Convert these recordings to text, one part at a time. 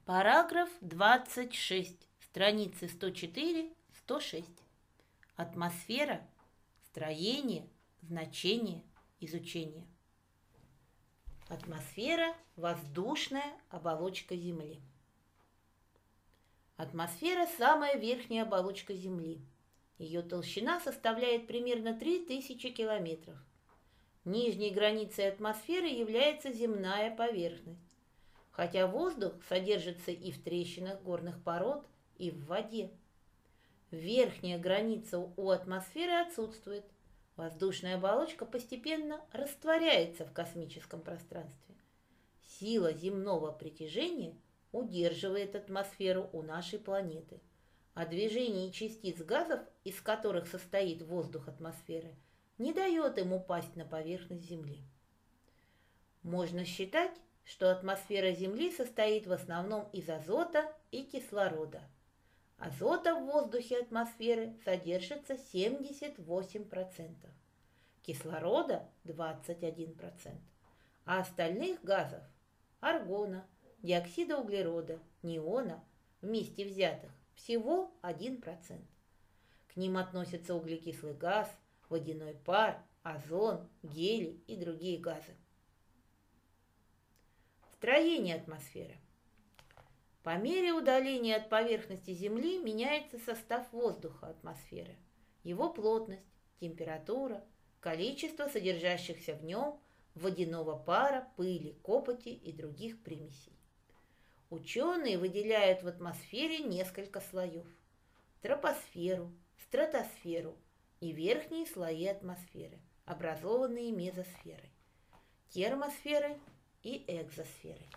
Параграф 26, страницы 104-106. Атмосфера, строение, значение, изучение. Атмосфера – воздушная оболочка Земли. Атмосфера – самая верхняя оболочка Земли. Ее толщина составляет примерно 3000 километров. Нижней границей атмосферы является земная поверхность, хотя воздух содержится и в трещинах горных пород, и в воде. Верхняя граница у атмосферы отсутствует. Воздушная оболочка постепенно растворяется в космическом пространстве. Сила земного притяжения удерживает атмосферу у нашей планеты, а движение частиц газов, из которых состоит воздух атмосферы, не дает им упасть на поверхность Земли. Можно считать, что атмосфера Земли состоит в основном из азота и кислорода. Азота в воздухе атмосферы содержится 78%, кислорода 21%, а остальных газов – аргона, диоксида углерода, неона вместе взятых всего 1%. К ним относятся углекислый газ, водяной пар, озон, гелий и другие газы. Строение атмосферы. По мере удаления от поверхности Земли меняется состав воздуха атмосферы, его плотность, температура, количество содержащихся в нем водяного пара, пыли, копоти и других примесей. Ученые выделяют в атмосфере несколько слоев – тропосферу, стратосферу и верхние слои атмосферы, образованные мезосферой, термосферой и экзосферой.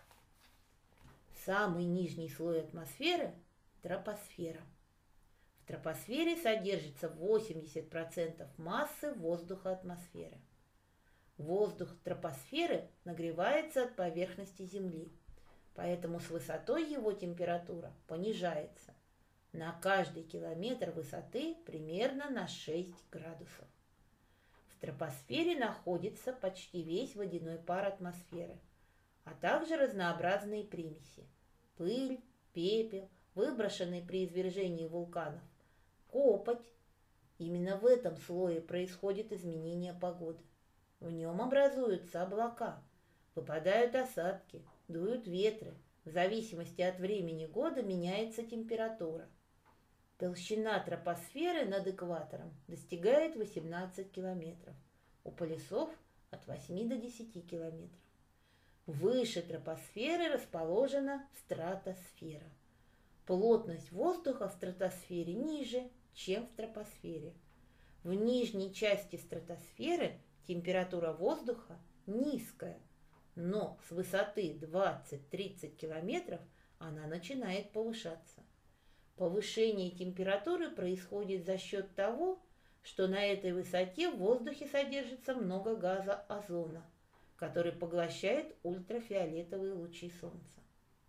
Самый нижний слой атмосферы – тропосфера. В тропосфере содержится 80% массы воздуха атмосферы. Воздух тропосферы нагревается от поверхности Земли, поэтому с высотой его температура понижается на каждый километр высоты примерно на 6 градусов. В тропосфере находится почти весь водяной пар атмосферы, а также разнообразные примеси – пыль, пепел, выброшенные при извержении вулканов, копоть. Именно в этом слое происходит изменение погоды. В нем образуются облака, выпадают осадки, дуют ветры. В зависимости от времени года меняется температура. Толщина тропосферы над экватором достигает 18 километров, у полюсов от 8 до 10 километров. Выше тропосферы расположена стратосфера. Плотность воздуха в стратосфере ниже, чем в тропосфере. В нижней части стратосферы температура воздуха низкая, но с высоты 20-30 километров она начинает повышаться. Повышение температуры происходит за счет того, что на этой высоте в воздухе содержится много газа озона, который поглощает ультрафиолетовые лучи Солнца.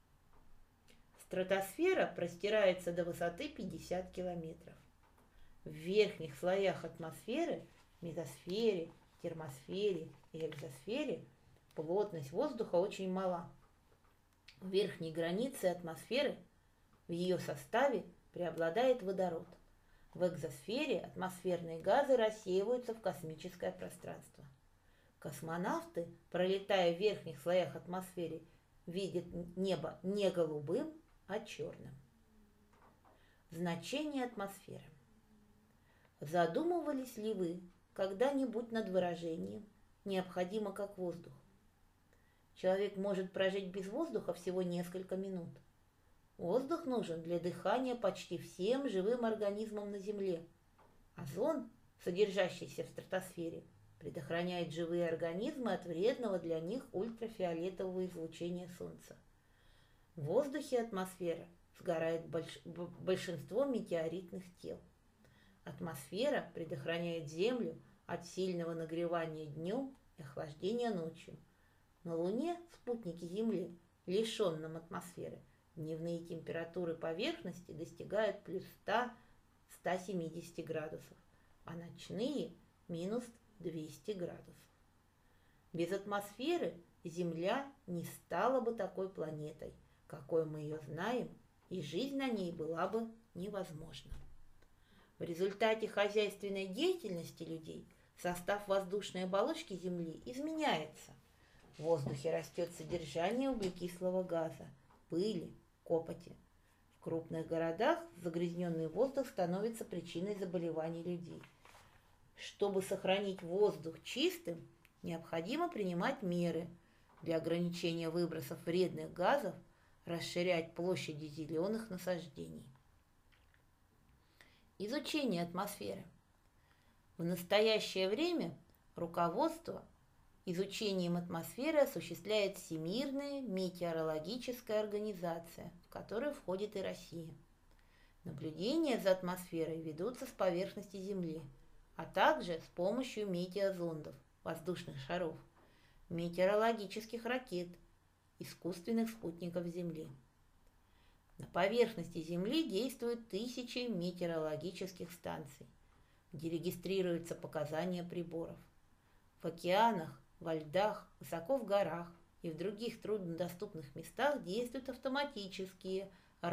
Стратосфера простирается до высоты 50 километров. В верхних слоях атмосферы, мезосфере, термосфере и экзосфере плотность воздуха очень мала. В верхней границе атмосферы в ее составе преобладает водород. В экзосфере атмосферные газы рассеиваются в космическое пространство. Космонавты, пролетая в верхних слоях атмосферы, видят небо не голубым, а черным. Значение атмосферы. Задумывались ли вы когда-нибудь над выражением «необходимо как воздух»? Человек может прожить без воздуха всего несколько минут. Воздух нужен для дыхания почти всем живым организмам на Земле. Озон, содержащийся в стратосфере, предохраняет живые организмы от вредного для них ультрафиолетового излучения Солнца. В воздухе атмосферы сгорает большинство метеоритных тел. Атмосфера предохраняет Землю от сильного нагревания днем и охлаждения ночью. На Луне, спутнике Земли, лишенном атмосферы, дневные температуры поверхности достигают плюс 100-170 градусов, а ночные – минус 200 градусов. Без атмосферы Земля не стала бы такой планетой, какой мы ее знаем, и жизнь на ней была бы невозможна. В результате хозяйственной деятельности людей состав воздушной оболочки Земли изменяется. В воздухе растет содержание углекислого газа, пыли, копоти. В крупных городах загрязненный воздух становится причиной заболеваний людей. Чтобы сохранить воздух чистым, необходимо принимать меры для ограничения выбросов вредных газов, расширять площади зеленых насаждений. Изучение атмосферы. В настоящее время руководство изучением атмосферы осуществляет Всемирная метеорологическая организация, в которую входит и Россия. Наблюдения за атмосферой ведутся с поверхности Земли, а также с помощью метеозондов, воздушных шаров, метеорологических ракет, искусственных спутников Земли. На поверхности Земли действуют тысячи метеорологических станций, где регистрируются показания приборов. В океанах, во льдах, высоко в горах и в других труднодоступных местах действуют автоматические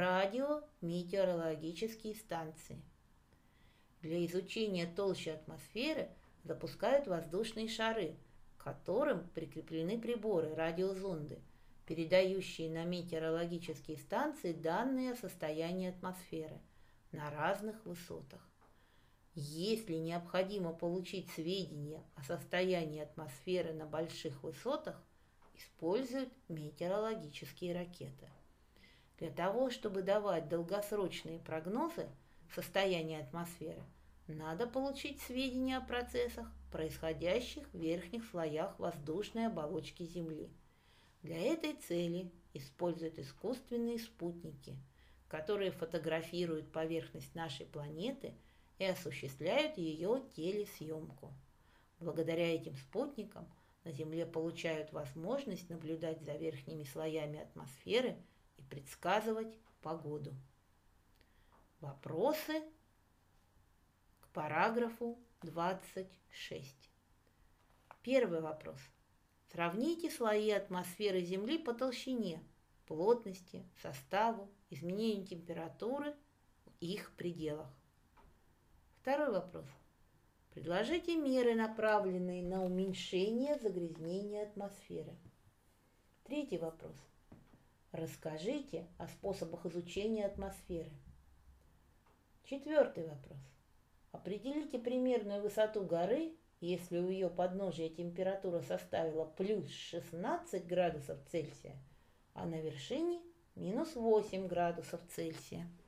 радиометеорологические станции. Для изучения толщи атмосферы запускают воздушные шары, к которым прикреплены приборы, радиозонды, передающие на метеорологические станции данные о состоянии атмосферы на разных высотах. Если необходимо получить сведения о состоянии атмосферы на больших высотах, используют метеорологические ракеты. Для того, чтобы давать долгосрочные прогнозы состояния атмосферы, надо получить сведения о процессах, происходящих в верхних слоях воздушной оболочки Земли. Для этой цели используют искусственные спутники, которые фотографируют поверхность нашей планеты и осуществляют ее телесъемку. Благодаря этим спутникам на Земле получают возможность наблюдать за верхними слоями атмосферы и предсказывать погоду. Вопросы к параграфу 26. Первый вопрос. Сравните слои атмосферы Земли по толщине, плотности, составу, изменению температуры в их пределах. Второй вопрос. Предложите меры, направленные на уменьшение загрязнения атмосферы. Третий вопрос. Расскажите о способах изучения атмосферы. Четвертый вопрос. Определите примерную высоту горы, если у ее подножия температура составила плюс 16 градусов Цельсия, а на вершине минус 8 градусов Цельсия.